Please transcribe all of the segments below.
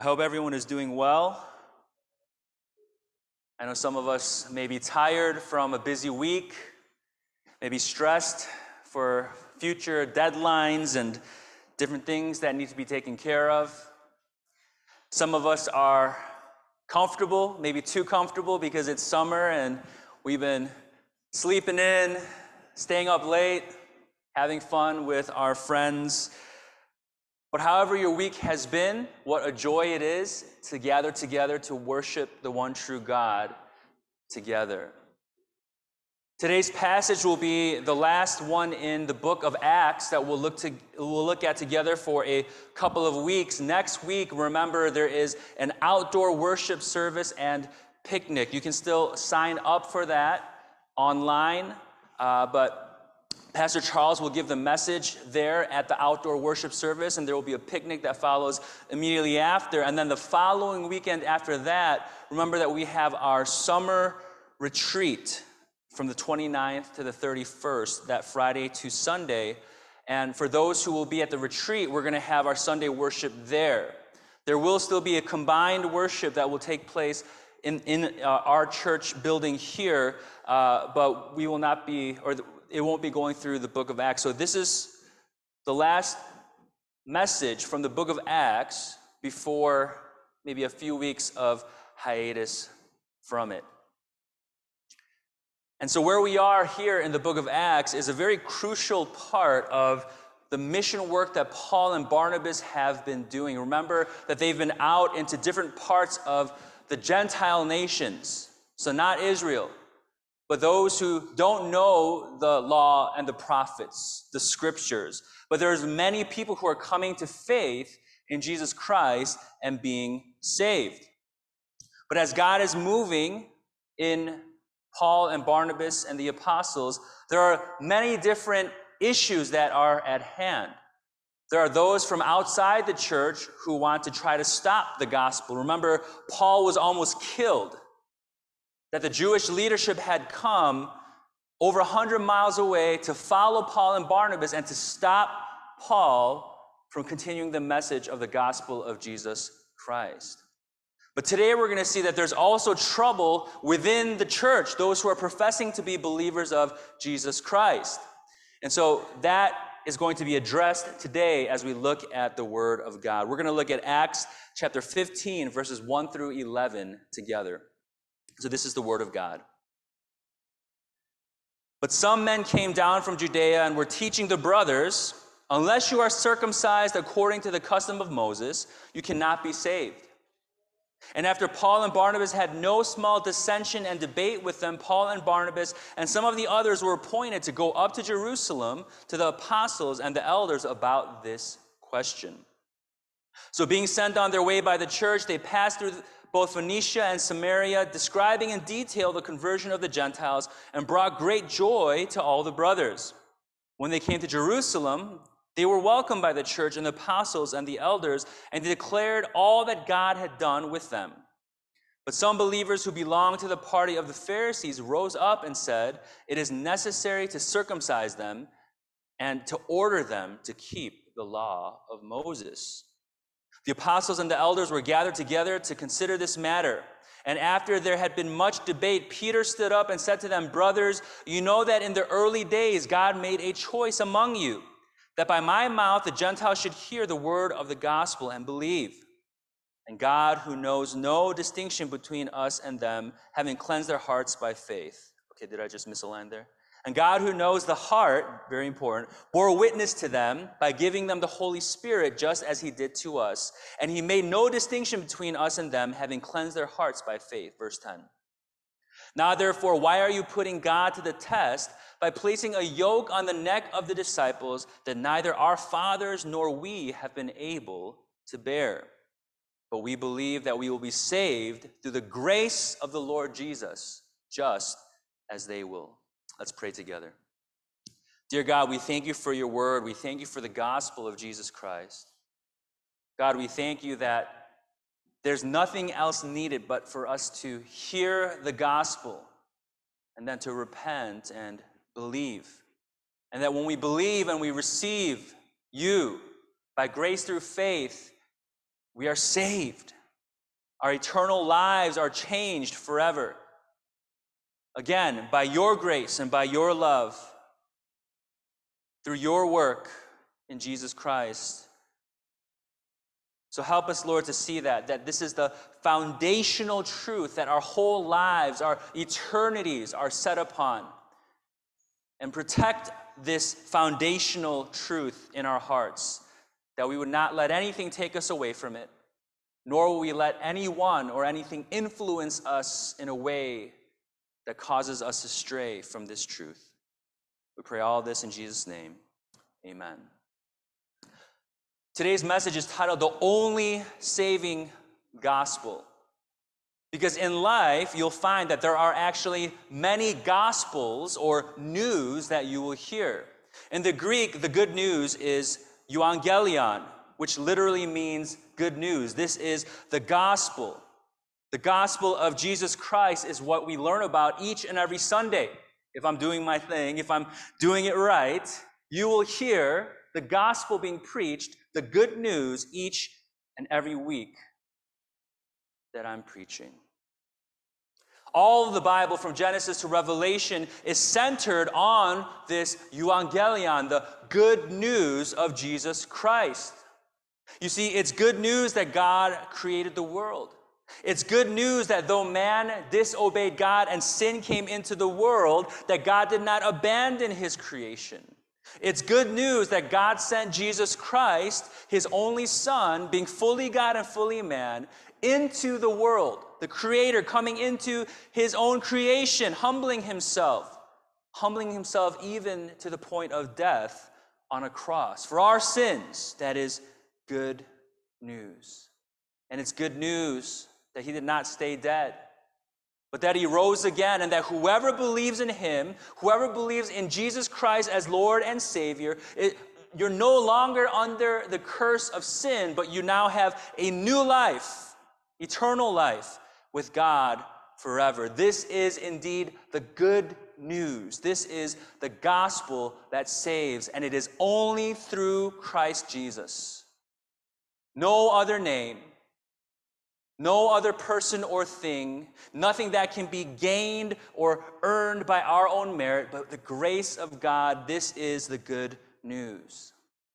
I hope everyone is doing well. I know some of us may be tired from a busy week, maybe stressed for future deadlines and different things that need to be taken care of. Some of us are comfortable, maybe too comfortable because it's summer and we've been sleeping in, staying up late, having fun with our friends. But however your week has been, what a joy it is to gather together to worship the one true God together. Today's passage will be the last one in the book of Acts that we'll look at together for a couple of weeks. Next week, remember, there is an outdoor worship service and picnic. You can still sign up for that online, but Pastor Charles will give the message there at the outdoor worship service, and there will be a picnic that follows immediately after. And then the following weekend after that, remember that we have our summer retreat from the 29th to the 31st, that Friday to Sunday. And for those who will be at the retreat, we're going to have our Sunday worship there. There will still be a combined worship that will take place in our church building here, but we will not be, it won't be going through the book of Acts. So this is the last message from the book of Acts before maybe a few weeks of hiatus from it. And so where we are here in the book of Acts is a very crucial part of the mission work that Paul and Barnabas have been doing. Remember that they've been out into different parts of the Gentile nations, so not Israel, but those who don't know the law and the prophets, the scriptures. But there's many people who are coming to faith in Jesus Christ and being saved. But as God is moving in Paul and Barnabas and the apostles, there are many different issues that are at hand. There are those from outside the church who want to try to stop the gospel. Remember, Paul was almost killed. That the Jewish leadership had come over 100 miles away to follow Paul and Barnabas and to stop Paul from continuing the message of the gospel of Jesus Christ. But today we're going to see that there's also trouble within the church, those who are professing to be believers of Jesus Christ. And so that is going to be addressed today as we look at the Word of God. We're going to look at Acts chapter 15, verses 1 through 11 together. So this is the word of God. But some men came down from Judea and were teaching the brothers, unless you are circumcised according to the custom of Moses, you cannot be saved. And after Paul and Barnabas had no small dissension and debate with them, Paul and Barnabas and some of the others were appointed to go up to Jerusalem to the apostles and the elders about this question. So being sent on their way by the church, they passed through both Phoenicia and Samaria, describing in detail the conversion of the Gentiles, and brought great joy to all the brothers. When they came to Jerusalem, they were welcomed by the church and the apostles and the elders, and they declared all that God had done with them. But some believers who belonged to the party of the Pharisees rose up and said, "It is necessary to circumcise them and to order them to keep the law of Moses." The apostles and the elders were gathered together to consider this matter. And after there had been much debate, Peter stood up and said to them, "Brothers, you know that in the early days God made a choice among you, that by my mouth the Gentiles should hear the word of the gospel and believe. And God, who knows no distinction between us and them, having cleansed their hearts by faith." Okay, did I just miss a line there? "And God, who knows the heart," very important, "bore witness to them by giving them the Holy Spirit, just as he did to us. And he made no distinction between us and them, having cleansed their hearts by faith." Verse 10. "Now therefore, why are you putting God to the test by placing a yoke on the neck of the disciples that neither our fathers nor we have been able to bear? But we believe that we will be saved through the grace of the Lord Jesus, just as they will." Let's pray together. Dear God, we thank you for your word. We thank you for the gospel of Jesus Christ. God, we thank you that there's nothing else needed but for us to hear the gospel and then to repent and believe. And that when we believe and we receive you by grace through faith, We are saved. Our eternal lives are changed forever. Again, by your grace and by your love, through your work in Jesus Christ. So help us, Lord, to see that this is the foundational truth that our whole lives, our eternities are set upon. And protect this foundational truth in our hearts, that we would not let anything take us away from it, nor will we let anyone or anything influence us in a way that causes us to stray from this truth. We pray all this in Jesus' name. Amen. Today's message is titled, The Only Saving Gospel. Because in life, you'll find that there are actually many gospels or news that you will hear. In the Greek, the good news is euangelion, which literally means good news. This is the gospel. The gospel of Jesus Christ is what we learn about each and every Sunday. If I'm doing my thing, if I'm doing it right, you will hear the gospel being preached, the good news, each and every week that I'm preaching. All of the Bible, from Genesis to Revelation, is centered on this euangelion, the good news of Jesus Christ. You see, it's good news that God created the world. It's good news that though man disobeyed God and sin came into the world, that God did not abandon his creation. It's good news that God sent Jesus Christ, his only Son, being fully God and fully man, into the world, the Creator coming into his own creation, humbling himself even to the point of death on a cross. For our sins, that is good news. And it's good news that he did not stay dead, but that he rose again, and that whoever believes in him, whoever believes in Jesus Christ as Lord and Savior, you're no longer under the curse of sin, but you now have a new life, eternal life with God forever. This is indeed the good news. This is the gospel that saves, and it is only through Christ Jesus. No other name, no other person or thing, nothing that can be gained or earned by our own merit, but the grace of God. This is the good news.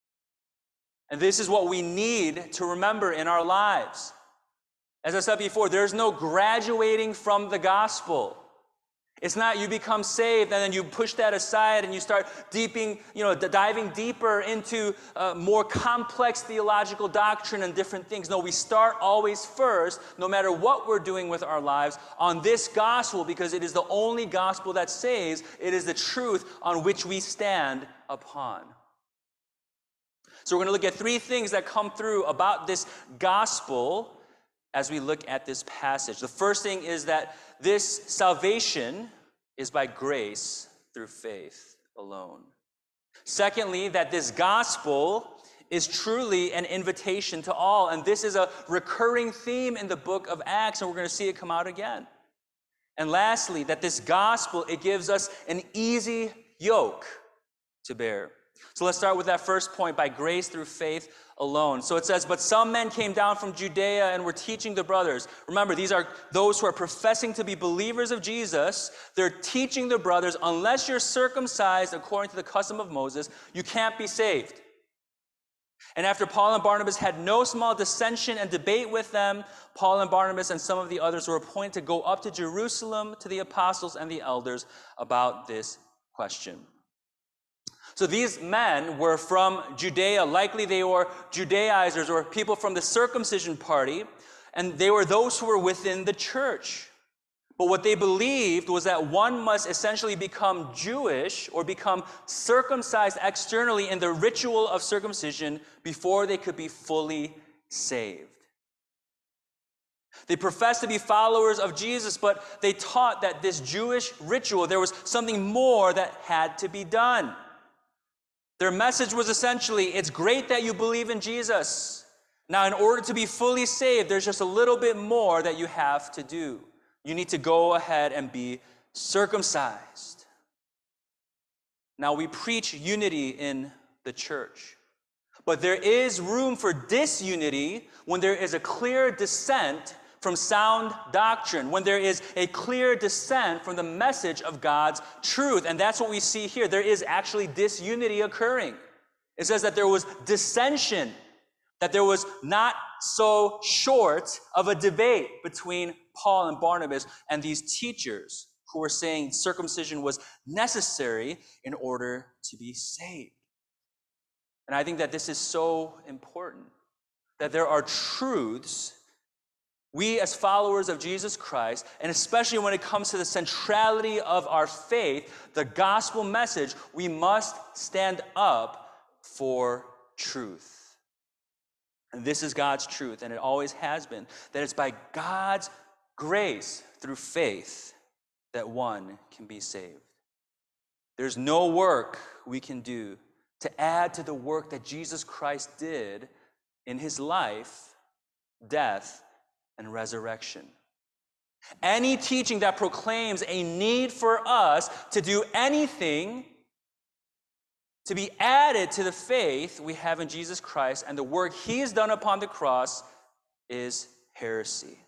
And this is what we need to remember in our lives. As I said before, there's no graduating from the gospel. It's not you become saved and then you push that aside and you start diving deeper into more complex theological doctrine and different things. No, we start always first, no matter what we're doing with our lives, on this gospel, because it is the only gospel that saves. It is the truth on which we stand upon. So we're going to look at three things that come through about this gospel as we look at this passage. The first thing is that this salvation is by grace through faith alone. Secondly, that this gospel is truly an invitation to all. And this is a recurring theme in the book of Acts, and we're going to see it come out again. And lastly, that this gospel, it gives us an easy yoke to bear. So let's start with that first point, by grace through faith alone. So it says, but some men came down from Judea and were teaching the brothers. Remember, these are those who are professing to be believers of Jesus. They're teaching the brothers, unless you're circumcised according to the custom of Moses, you can't be saved. And after Paul and Barnabas had no small dissension and debate with them, Paul and Barnabas and some of the others were appointed to go up to Jerusalem to the apostles and the elders about this question. So these men were from Judea. Likely they were Judaizers or people from the circumcision party, and they were those who were within the church. But what they believed was that one must essentially become Jewish or become circumcised externally in the ritual of circumcision before they could be fully saved. They professed to be followers of Jesus, but they taught that this Jewish ritual, there was something more that had to be done. Their message was essentially, it's great that you believe in Jesus. Now, in order to be fully saved, there's just a little bit more that you have to do. You need to go ahead and be circumcised. Now, we preach unity in the church. But there is room for disunity when there is a clear dissent from sound doctrine, when there is a clear dissent from the message of God's truth. And that's what we see here. There is actually disunity occurring. It says that there was dissension, that there was not so short of a debate between Paul and Barnabas and these teachers who were saying circumcision was necessary in order to be saved. And I think that this is so important, that there are truths we as followers of Jesus Christ, and especially when it comes to the centrality of our faith, the gospel message, we must stand up for truth. And this is God's truth, and it always has been, that it's by God's grace through faith that one can be saved. There's no work we can do to add to the work that Jesus Christ did in his life, death, and resurrection. Any teaching that proclaims a need for us to do anything to be added to the faith we have in Jesus Christ and the work he has done upon the cross is heresy.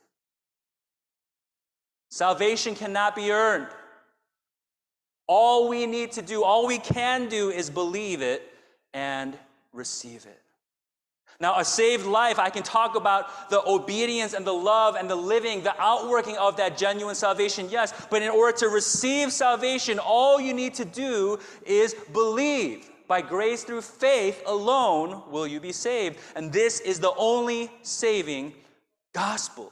Salvation cannot be earned. All we need to do, all we can do is believe it and receive it. Now, a saved life, I can talk about the obedience and the love and the living, the outworking of that genuine salvation, yes. But in order to receive salvation, all you need to do is believe. By grace through faith alone will you be saved. And this is the only saving gospel.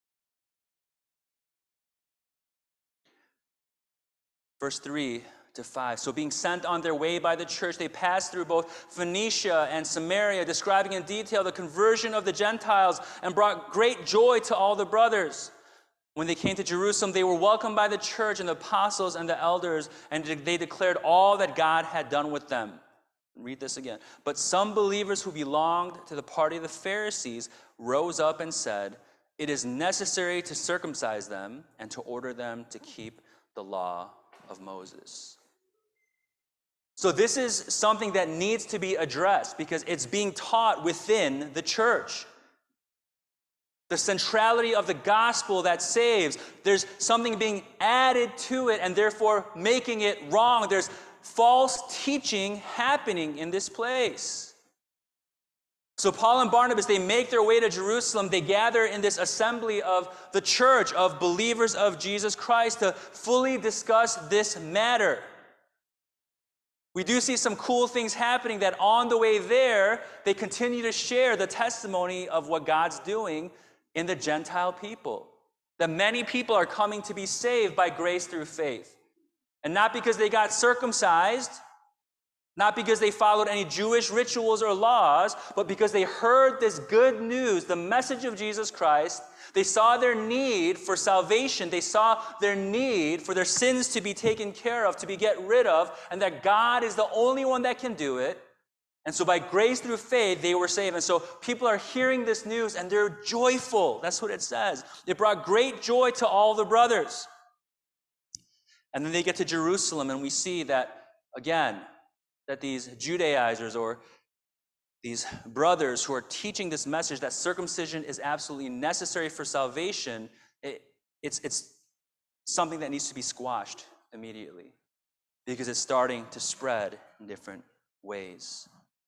Verse 3 to 5. So being sent on their way by the church, they passed through both Phoenicia and Samaria, describing in detail the conversion of the Gentiles, and brought great joy to all the brothers. When they came to Jerusalem, they were welcomed by the church and the apostles and the elders, and they declared all that God had done with them. Read this again. But some believers who belonged to the party of the Pharisees rose up and said, "It is necessary to circumcise them and to order them to keep the law of Moses." So this is something that needs to be addressed because it's being taught within the church. The centrality of the gospel that saves. There's something being added to it and therefore making it wrong. There's false teaching happening in this place. So Paul and Barnabas, they make their way to Jerusalem. They gather in this assembly of the church, of believers of Jesus Christ, to fully discuss this matter. We do see some cool things happening, that on the way there, they continue to share the testimony of what God's doing in the Gentile people. That many people are coming to be saved by grace through faith. And not because they got circumcised, not because they followed any Jewish rituals or laws, but because they heard this good news, the message of Jesus Christ. They saw their need for salvation. They saw their need for their sins to be taken care of, to be get rid of, and that God is the only one that can do it. And so by grace through faith, they were saved. And so people are hearing this news and they're joyful. That's what it says. It brought great joy to all the brothers. And then they get to Jerusalem and we see that, again, that these Judaizers or these brothers who are teaching this message that circumcision is absolutely necessary for salvation, it's something that needs to be squashed immediately because it's starting to spread in different ways.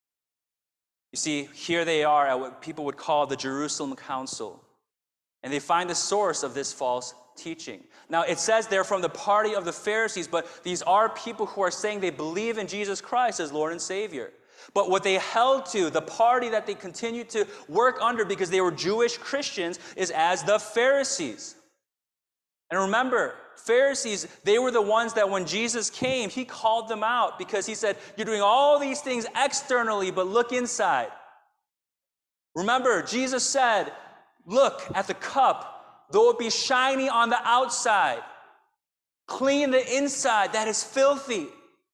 You see, here they are at what people would call the Jerusalem Council, and they find the source of this false teaching. Now, it says they're from the party of the Pharisees, but these are people who are saying they believe in Jesus Christ as Lord and Savior. But what they held to, the party that they continued to work under because they were Jewish Christians, is as the Pharisees. And remember, Pharisees, they were the ones that when Jesus came, he called them out because he said, you're doing all these things externally, but look inside. Remember, Jesus said, look at the cup, though it be shiny on the outside, clean the inside, that is filthy.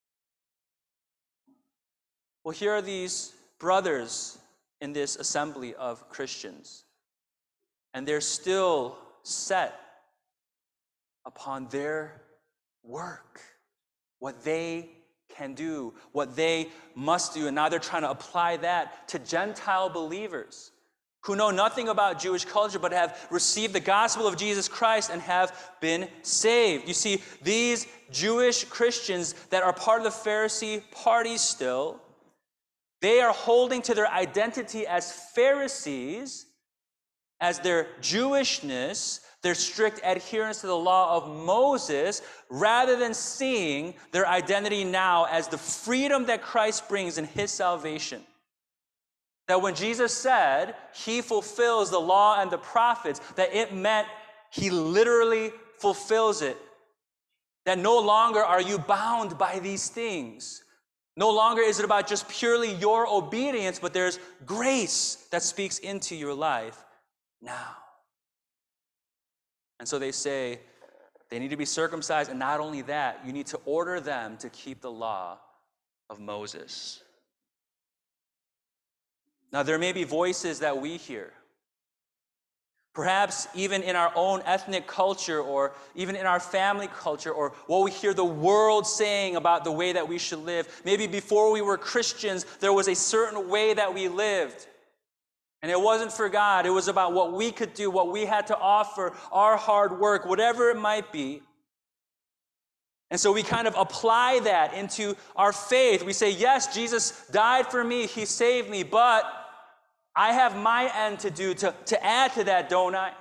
Well, here are these brothers in this assembly of Christians, and they're still set upon their work, what they can do, what they must do. And now they're trying to apply that to Gentile believers who know nothing about Jewish culture but have received the gospel of Jesus Christ and have been saved. You see, these Jewish Christians that are part of the Pharisee party still, they are holding to their identity as Pharisees, as their Jewishness, their strict adherence to the law of Moses, rather than seeing their identity now as the freedom that Christ brings in his salvation. That when Jesus said he fulfills the law and the prophets, that it meant he literally fulfills it. That no longer are you bound by these things. No longer is it about just purely your obedience, but there's grace that speaks into your life now. And so they say they need to be circumcised, and not only that, you need to order them to keep the law of Moses. Now, there may be voices that we hear, perhaps even in our own ethnic culture or even in our family culture, or what we hear the world saying about the way that we should live. Maybe before we were Christians, there was a certain way that we lived. And it wasn't for God. It was about what we could do, what we had to offer, our hard work, whatever it might be. And so we kind of apply that into our faith. We say, yes, Jesus died for me. He saved me, but I have my end to do to add to that, don't I?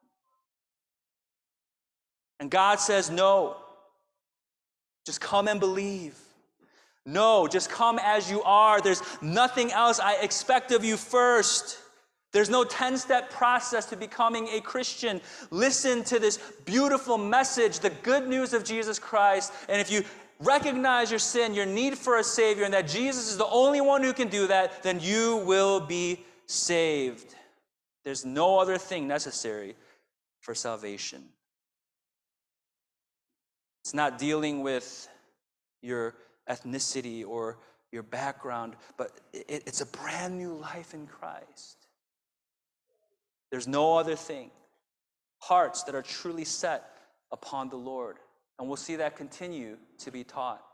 And God says, no. Just come and believe. No, just come as you are. There's nothing else I expect of you first. There's no 10-step process to becoming a Christian. Listen to this beautiful message, the good news of Jesus Christ. And if you recognize your sin, your need for a Savior, and that Jesus is the only one who can do that, then you will be saved. There's no other thing necessary for salvation. It's not dealing with your ethnicity or your background, but it's a brand new life in Christ. There's no other thing. Hearts that are truly set upon the Lord. And we'll see that continue to be taught.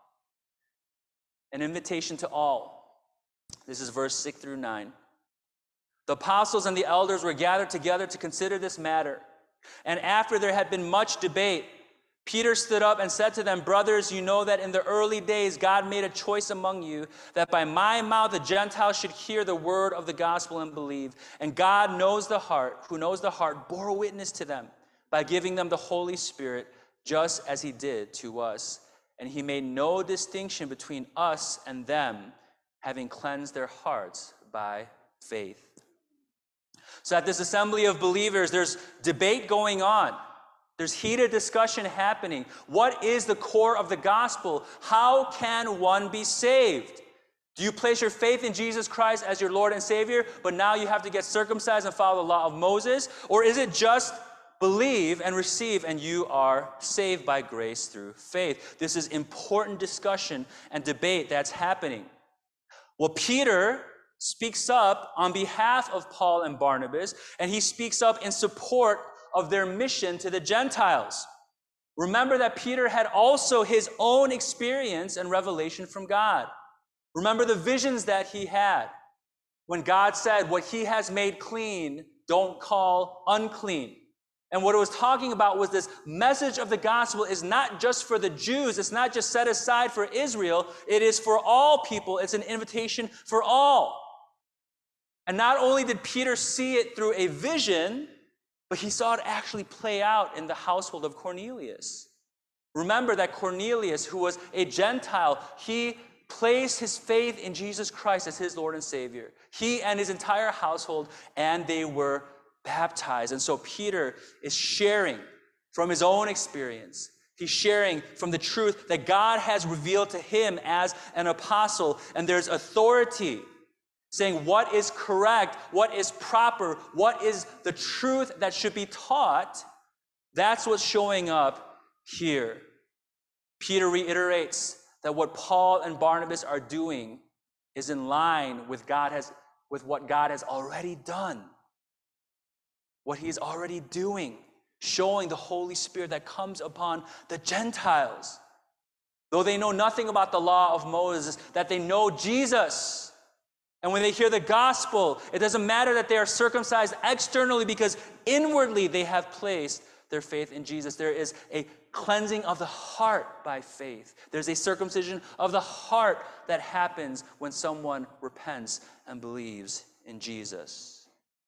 An invitation to all. This is verse 6 through 9. The apostles and the elders were gathered together to consider this matter. And after there had been much debate, Peter stood up and said to them, brothers, you know that in the early days God made a choice among you, that by my mouth the Gentiles should hear the word of the gospel and believe. And God knows the heart, who knows the heart, bore witness to them by giving them the Holy Spirit, just as he did to us. And he made no distinction between us and them, having cleansed their hearts by faith. So at this assembly of believers, there's debate going on. There's heated discussion happening. What is the core of the gospel? How can one be saved? Do you place your faith in Jesus Christ as your Lord and Savior, but now you have to get circumcised and follow the law of Moses? Or is it just believe and receive and you are saved by grace through faith? This is important discussion and debate that's happening. Well, Peter speaks up on behalf of Paul and Barnabas, and he speaks up in support of their mission to the Gentiles. Remember that Peter had also his own experience and revelation from God. Remember the visions that he had when God said, what he has made clean, don't call unclean. And what it was talking about was this message of the gospel is not just for the Jews. It's not just set aside for Israel. It is for all people. It's an invitation for all. And not only did Peter see it through a vision, but he saw it actually play out in the household of Cornelius. Remember that Cornelius, who was a Gentile, he placed his faith in Jesus Christ as his Lord and Savior. He and his entire household, and they were baptized. And so Peter is sharing from his own experience. He's sharing from the truth that God has revealed to him as an apostle. And there's authority saying what is correct, what is proper, what is the truth that should be taught. That's what's showing up here. Peter reiterates that what Paul and Barnabas are doing is in line with what God has already done. What he's already doing, showing the Holy Spirit that comes upon the Gentiles. though they know nothing about the law of Moses, that they know Jesus. And when they hear the gospel, it doesn't matter that they are circumcised externally, because inwardly they have placed their faith in Jesus. There is a cleansing of the heart by faith. There's a circumcision of the heart that happens when someone repents and believes in Jesus.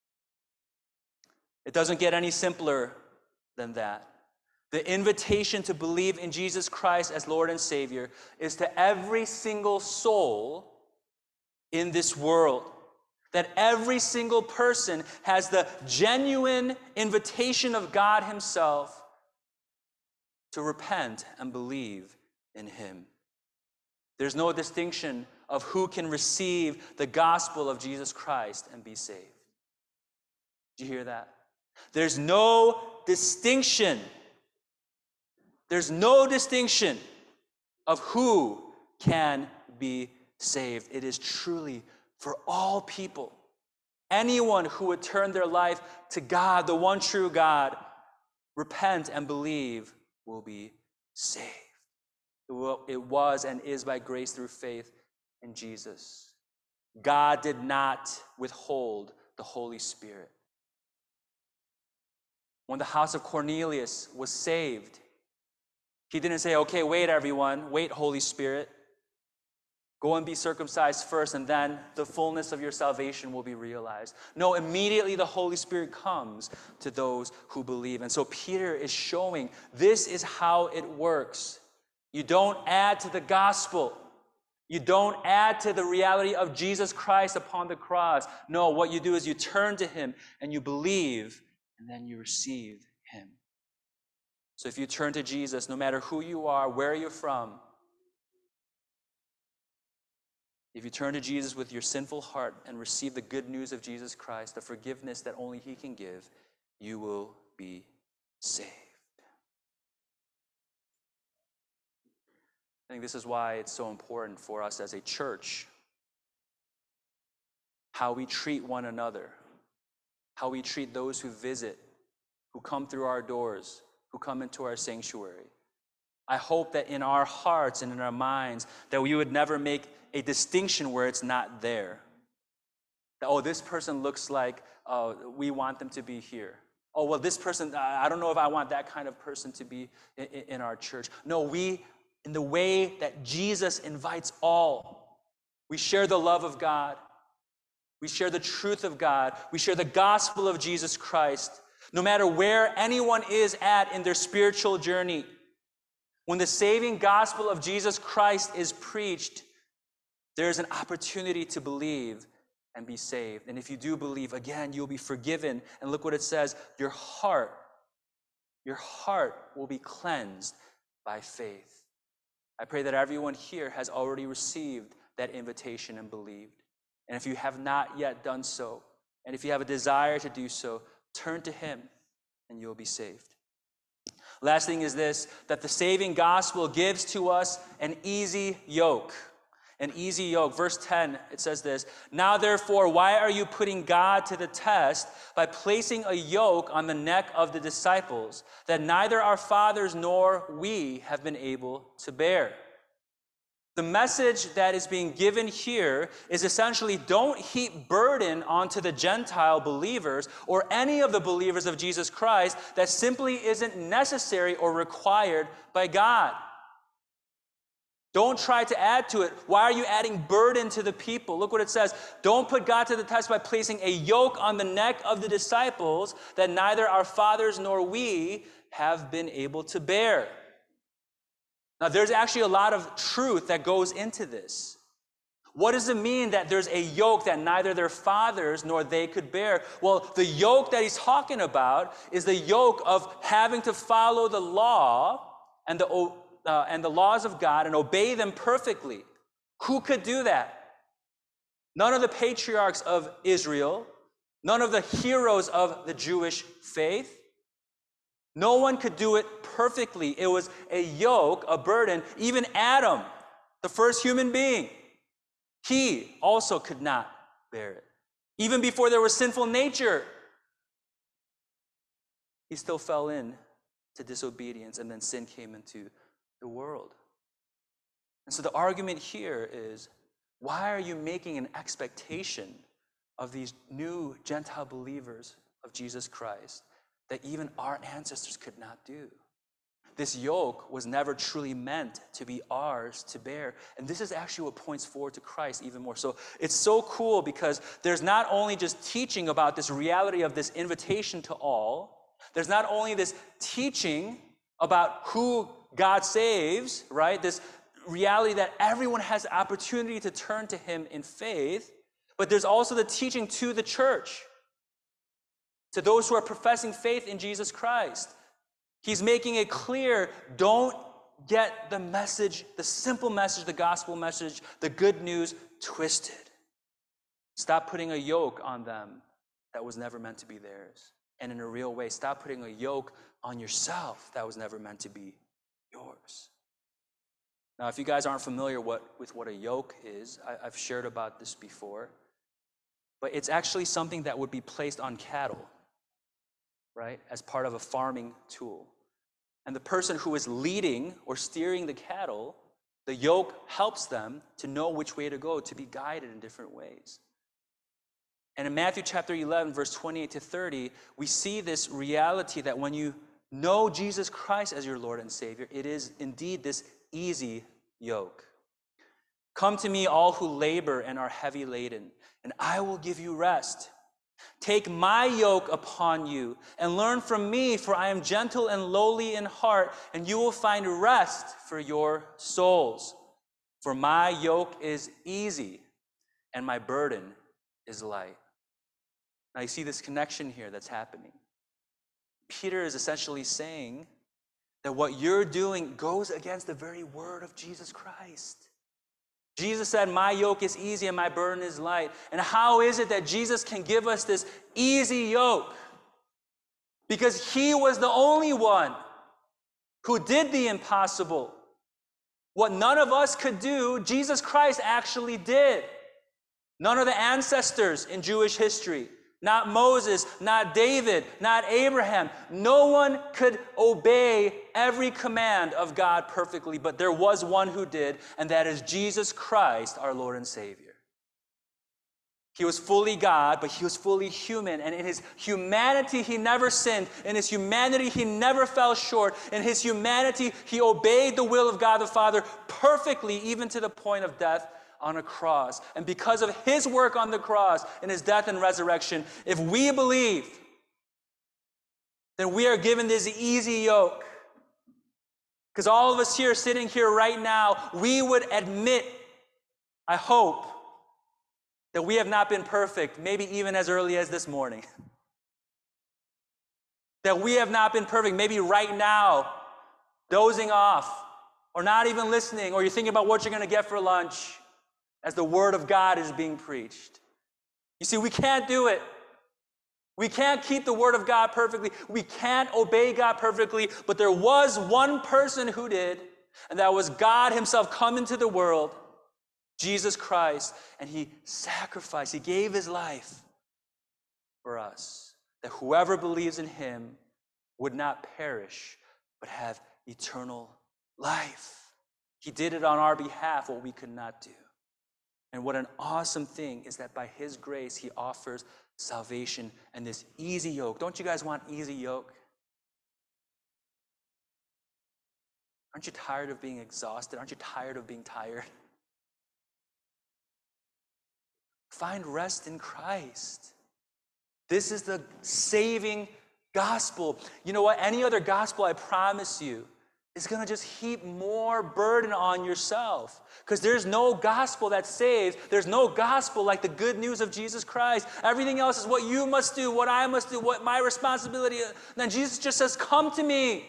It doesn't get any simpler than that. The invitation to believe in Jesus Christ as Lord and Savior is to every single soul in this world. That every single person has the genuine invitation of God Himself to repent and believe in Him. There's no distinction of who can receive the gospel of Jesus Christ and be saved. Did you hear that? There's no distinction. There's no distinction of who can be saved. It is truly for all people. Anyone who would turn their life to God, the one true God, repent and believe, will be saved. It was and is by grace through faith in Jesus. God did not withhold the Holy Spirit. When the house of Cornelius was saved, He didn't say, okay, wait everyone, wait Holy Spirit. Go and be circumcised first, and then the fullness of your salvation will be realized. No, immediately the Holy Spirit comes to those who believe. And so Peter is showing this is how it works. You don't add to the gospel. You don't add to the reality of Jesus Christ upon the cross. No, what you do is you turn to Him and you believe, and then you receive Him. So if you turn to Jesus, no matter who you are, where you're from, if you turn to Jesus with your sinful heart and receive the good news of Jesus Christ, the forgiveness that only He can give, you will be saved. I think this is why it's so important for us as a church, how we treat one another, how we treat those who visit, who come through our doors, who come into our sanctuary. I hope that in our hearts and in our minds that we would never make a distinction where it's not there. That, oh, this person looks like we want them to be here. Oh, well, this person, I don't know if I want that kind of person to be in our church. No, we, in the way that Jesus invites all, we share the love of God. We share the truth of God. We share the gospel of Jesus Christ. No matter where anyone is at in their spiritual journey, when the saving gospel of Jesus Christ is preached, there is an opportunity to believe and be saved. And if you do believe, again, you'll be forgiven. And look what it says, your heart will be cleansed by faith. I pray that everyone here has already received that invitation and believed. And if you have not yet done so, and if you have a desire to do so, turn to Him and you'll be saved. Last thing is this, that the saving gospel gives to us an easy yoke. An easy yoke. Verse 10, it says this, now therefore, why are you putting God to the test by placing a yoke on the neck of the disciples that neither our fathers nor we have been able to bear? The message that is being given here is essentially don't heap burden onto the Gentile believers or any of the believers of Jesus Christ that simply isn't necessary or required by God. Don't try to add to it. Why are you adding burden to the people? Look what it says. Don't put God to the test by placing a yoke on the neck of the disciples that neither our fathers nor we have been able to bear. Now, there's actually a lot of truth that goes into this. What does it mean that there's a yoke that neither their fathers nor they could bear? Well, the yoke that he's talking about is the yoke of having to follow the law and the laws of God and obey them perfectly. Who could do that? None of the patriarchs of Israel, none of the heroes of the Jewish faith. No one could do it perfectly. It was a yoke, a burden. Even Adam, the first human being, he also could not bear it. Even before there was sinful nature, he still fell into disobedience, and then sin came into the world. And so the argument here is, why are you making an expectation of these new Gentile believers of Jesus Christ that even our ancestors could not do? This yoke was never truly meant to be ours to bear. And this is actually what points forward to Christ even more. So it's so cool because there's not only just teaching about this reality of this invitation to all, there's not only this teaching about who God saves, right? This reality that everyone has the opportunity to turn to him in faith, but there's also the teaching to the church, to those who are professing faith in Jesus Christ. He's making it clear, don't get the message, the simple message, the gospel message, the good news twisted. Stop putting a yoke on them that was never meant to be theirs. And in a real way, stop putting a yoke on yourself that was never meant to be yours. Now, if you guys aren't familiar with what a yoke is, I've shared about this before, but it's actually something that would be placed on cattle, right, as part of a farming tool. And the person who is leading or steering the cattle, the yoke helps them to know which way to go, to be guided in different ways. And in Matthew chapter 11, verse 28 to 30, we see this reality that when you know Jesus Christ as your Lord and Savior, it is indeed this easy yoke. Come to me, all who labor and are heavy laden, and I will give you rest. Take my yoke upon you and learn from me, for I am gentle and lowly in heart, and you will find rest for your souls. For my yoke is easy and my burden is light. Now you see this connection here that's happening. Peter is essentially saying that what you're doing goes against the very word of Jesus Christ. Jesus said, my yoke is easy and my burden is light. And how is it that Jesus can give us this easy yoke? Because he was the only one who did the impossible. What none of us could do, Jesus Christ actually did. None of the ancestors in Jewish history, not Moses, not David, not Abraham. No one could obey every command of God perfectly, but there was one who did, and that is Jesus Christ, our Lord and Savior. He was fully God, but he was fully human, and in his humanity, he never sinned. In his humanity, he never fell short. In his humanity, he obeyed the will of God the Father perfectly, even to the point of death on a cross. And because of his work on the cross and his death and resurrection, if we believe, then we are given this easy yoke. Because all of us here, sitting here right now, we would admit, I hope, that we have not been perfect, maybe even as early as this morning. That we have not been perfect, maybe right now, dozing off, or not even listening, or you're thinking about what you're going to get for lunch as the word of God is being preached. You see, we can't do it. We can't keep the word of God perfectly. We can't obey God perfectly, but there was one person who did, and that was God himself come into the world, Jesus Christ, and he sacrificed, he gave his life for us, that whoever believes in him would not perish, but have eternal life. He did it on our behalf, what we could not do. And what an awesome thing is that by his grace, he offers salvation and this easy yoke. Don't you guys want easy yoke? Aren't you tired of being exhausted? Aren't you tired of being tired? Find rest in Christ. This is the saving gospel. You know what? Any other gospel, I promise you, is going to just heap more burden on yourself. Because there's no gospel that saves. There's no gospel like the good news of Jesus Christ. Everything else is what you must do, what I must do, what my responsibility is. And then Jesus just says, come to me.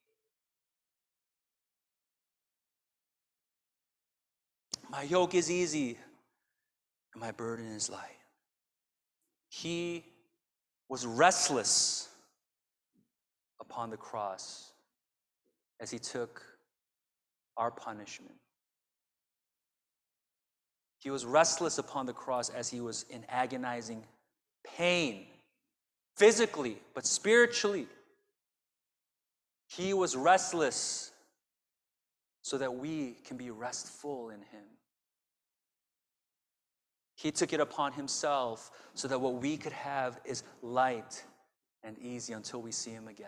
My yoke is easy and my burden is light. He was restless upon the cross as he took our punishment. He was restless upon the cross as he was in agonizing pain, physically, but spiritually. He was restless so that we can be restful in him. He took it upon himself so that what we could have is light and easy until we see him again.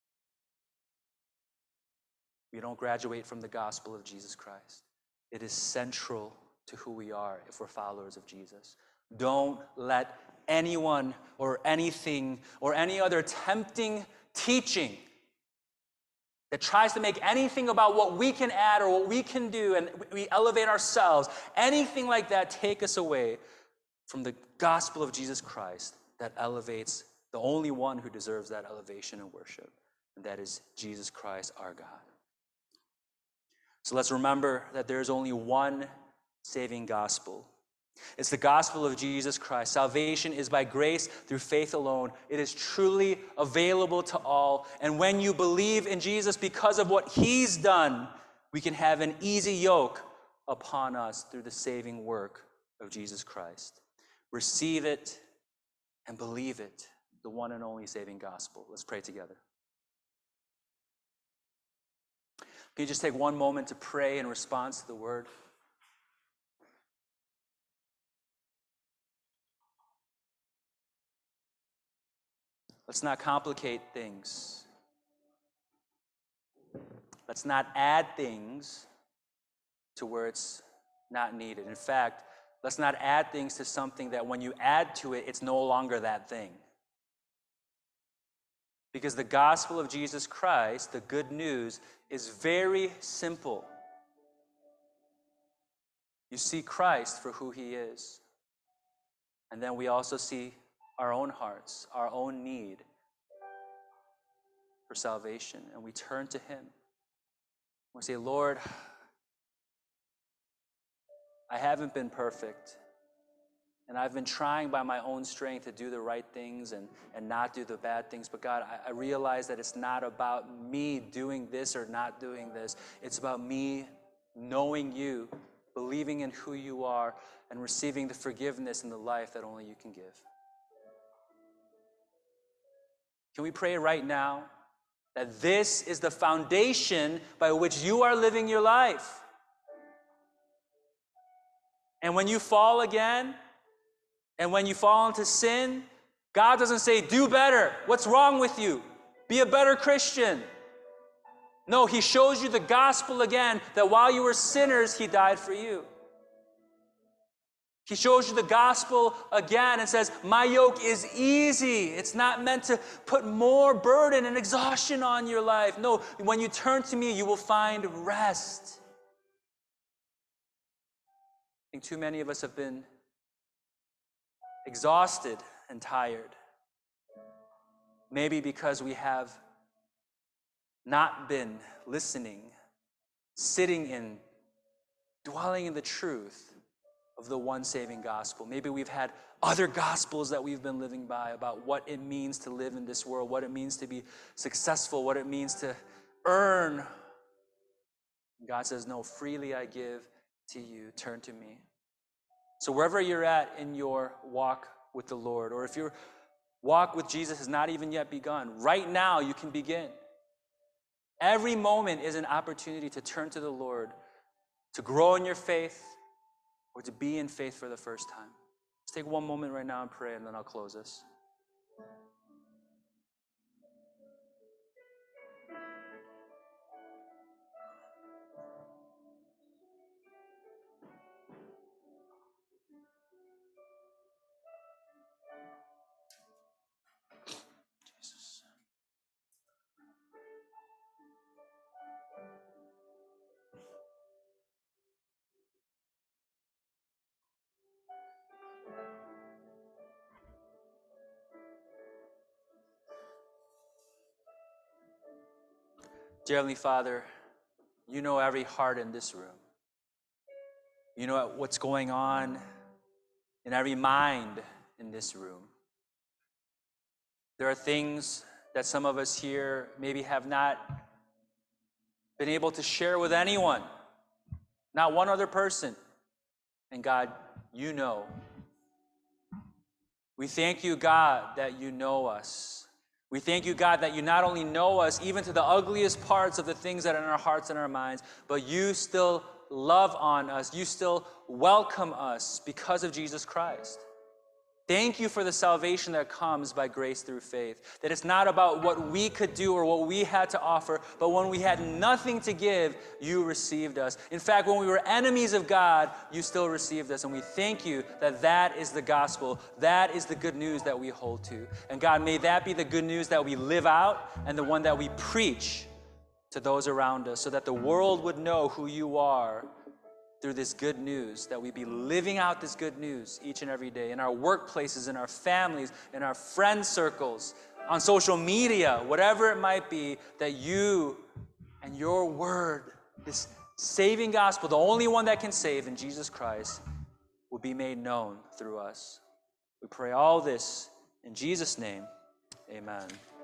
We don't graduate from the gospel of Jesus Christ. It is central to who we are if we're followers of Jesus. Don't let anyone or anything or any other tempting teaching that tries to make anything about what we can add or what we can do and we elevate ourselves, anything like that, take us away from the gospel of Jesus Christ that elevates the only one who deserves that elevation and worship, and that is Jesus Christ, our God. So let's remember that there is only one saving gospel. It's the gospel of Jesus Christ. Salvation is by grace through faith alone. It is truly available to all. And when you believe in Jesus because of what he's done, we can have an easy yoke upon us through the saving work of Jesus Christ. Receive it and believe it, the one and only saving gospel. Let's pray together. Can you just take one moment to pray in response to the word? Let's not complicate things. Let's not add things to where it's not needed. In fact, let's not add things to something that when you add to it, it's no longer that thing. Because the gospel of Jesus Christ, the good news, is very simple. You see Christ for who he is. And then we also see our own hearts, our own need for salvation. And we turn to him. We say, Lord, I haven't been perfect. And I've been trying by my own strength to do the right things and not do the bad things. But God, I realize that it's not about me doing this or not doing this. It's about me knowing you, believing in who you are, and receiving the forgiveness and the life that only you can give. Can we pray right now that this is the foundation by which you are living your life? And when you fall again, and when you fall into sin, God doesn't say, do better. What's wrong with you? Be a better Christian. No, he shows you the gospel again, that while you were sinners, he died for you. He shows you the gospel again and says, my yoke is easy. It's not meant to put more burden and exhaustion on your life. No, when you turn to me, you will find rest. I think too many of us have been exhausted and tired. Maybe because we have not been listening, sitting in, dwelling in the truth of the one saving gospel. Maybe we've had other gospels that we've been living by about what it means to live in this world, what it means to be successful, what it means to earn. And God says, no, freely I give to you. Turn to me. So wherever you're at in your walk with the Lord, or if your walk with Jesus has not even yet begun, right now you can begin. Every moment is an opportunity to turn to the Lord, to grow in your faith, or to be in faith for the first time. Let's take one moment right now and pray, and then I'll close this. Jesus. Dear Heavenly Father, you know every heart in this room. You know what's going on in every mind in this room. There are things that some of us here maybe have not been able to share with anyone, not one other person. And God, you know. We thank you, God, that you know us. We thank you, God, that you not only know us, even to the ugliest parts of the things that are in our hearts and our minds, but you still love on us. You still welcome us because of Jesus Christ. Thank you for the salvation that comes by grace through faith. That it's not about what we could do or what we had to offer, but when we had nothing to give, you received us. In fact, when we were enemies of God, you still received us. And we thank you that that is the gospel. That is the good news that we hold to. And God, may that be the good news that we live out and the one that we preach to those around us so that the world would know who you are through this good news, that we be living out this good news each and every day in our workplaces, in our families, in our friend circles, on social media, whatever it might be, that you and your word, this saving gospel, the only one that can save in Jesus Christ, will be made known through us. We pray all this in Jesus' name. Amen.